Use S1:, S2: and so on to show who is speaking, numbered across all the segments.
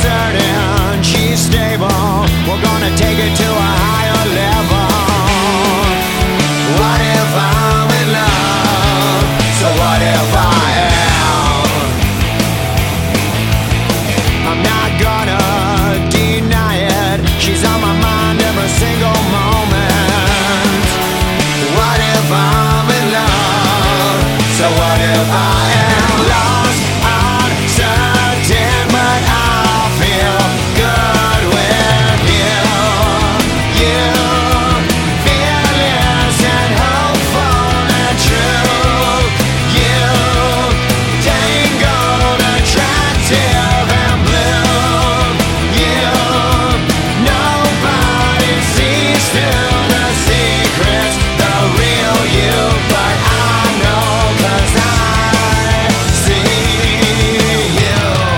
S1: certain she's stable. We're gonna take it to a higher level. What if I'm in love? So what if I am? I'm not gonna deny it. She's on my mind every single moment. What if I'm in love? So what if I am lost, uncertain, but I feel good with you. You, fearless and hopeful and true. You, tangled, attractive and blue. You, nobody sees through the secrets, the real you, but I know 'cause I see you.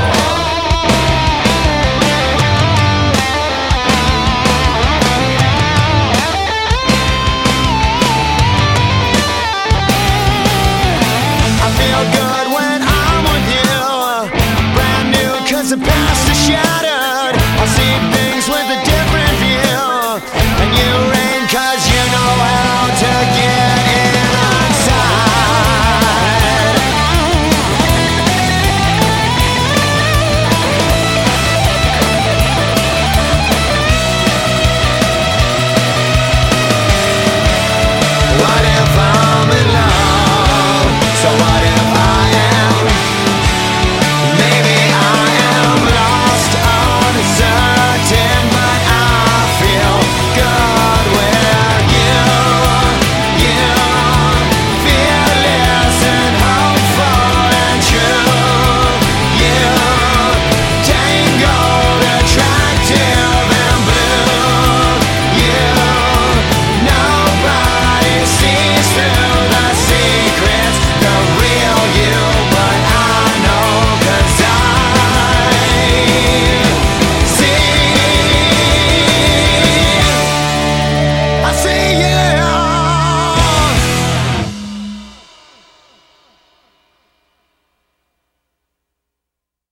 S1: I feel good when I'm with you. Brand new 'cause the past is shattered. I see things with a different view. And you